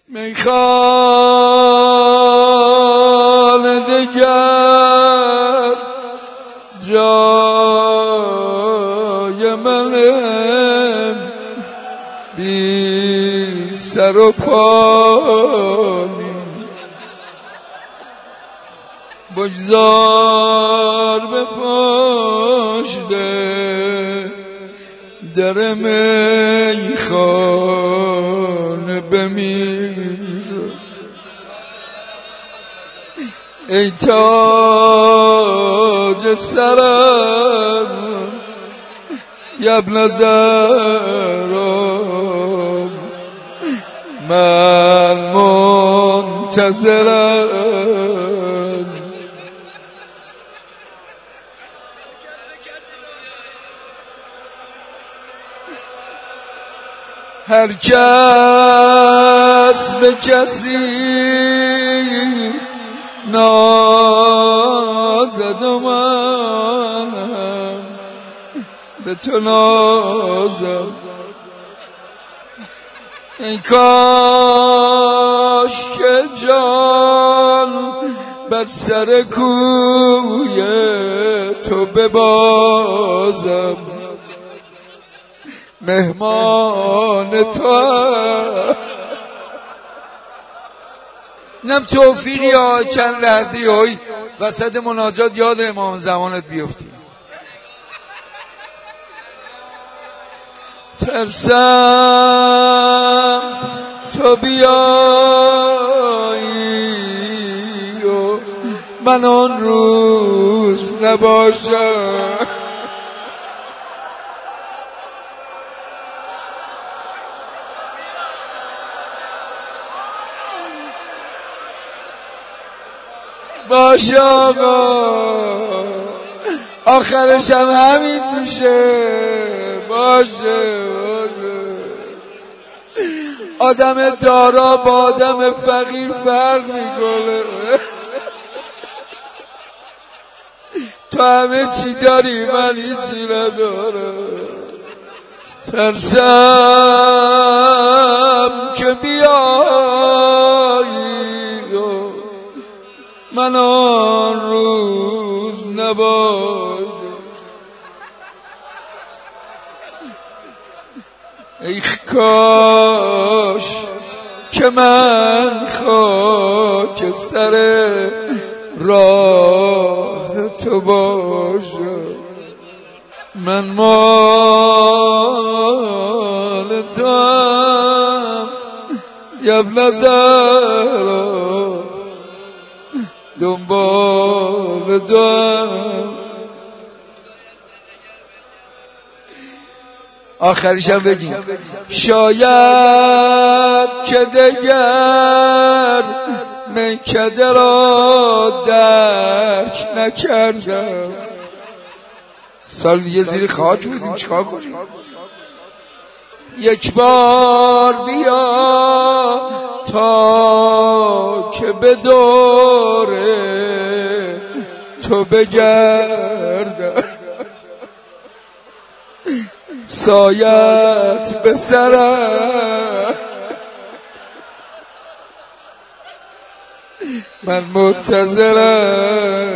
میخوان دگر جای منم بی سر و پا بگذار به پشت در میخانه بمیر ای تاج سرم یبن زهرا من منتظرم هر کس به کسی نازد و منم به تو نازم ای کاش که جان بر سر کوی تو ببازم مهمان تو اینم توفیقی ها. چند لحظه هایی وسط مناجات یاد امام زمانت بیفتی. ترسم تو بیایی و من آن روز نباشم باشه آقا آخرش هم همین میشه. باشه آدم دارا با آدم فقیر فرق میکنه. تو همه چی داری من هیچی ندارم. ترسم که بیایی و من آن روز نباشم ای کاش که من خاک سر راه تو باشم من مال توام یبن زهرا دنبال دوام. آخریشم بگیم شاید که دگر میکده را درک نکردم. سال دیگه زیر خاک بودیم چیکار کنیم؟ یک بار بیا تا که به دوره تو بگردم سایت به سرم من منتظرم